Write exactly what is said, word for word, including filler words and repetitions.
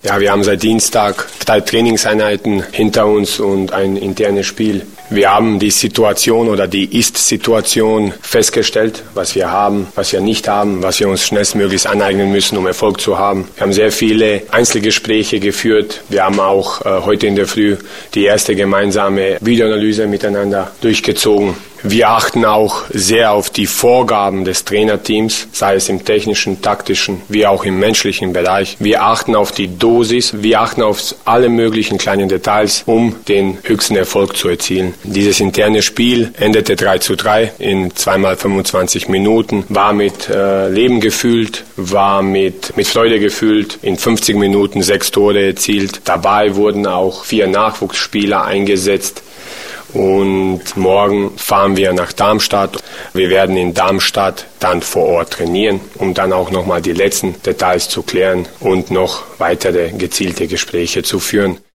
Ja, wir haben seit Dienstag drei Trainingseinheiten hinter uns und ein internes Spiel. Wir haben die Situation oder die Ist-Situation festgestellt, was wir haben, was wir nicht haben, was wir uns schnellstmöglich aneignen müssen, um Erfolg zu haben. Wir haben sehr viele Einzelgespräche geführt. Wir haben auch äh, heute in der Früh die erste gemeinsame Videoanalyse miteinander durchgezogen. Wir achten auch sehr auf die Vorgaben des Trainerteams, sei es im technischen, taktischen, wie auch im menschlichen Bereich. Wir achten auf die Dosis, wir achten auf alle möglichen kleinen Details, um den höchsten Erfolg zu erzielen. Dieses interne Spiel endete drei zu drei in zweimal fünfundzwanzig Minuten, war mit äh, Leben gefüllt, war mit, mit Freude gefüllt, in fünfzig Minuten sechs Tore erzielt. Dabei wurden auch vier Nachwuchsspieler eingesetzt. Und morgen fahren wir nach Darmstadt. Wir werden in Darmstadt dann vor Ort trainieren, um dann auch nochmal die letzten Details zu klären und noch weitere gezielte Gespräche zu führen.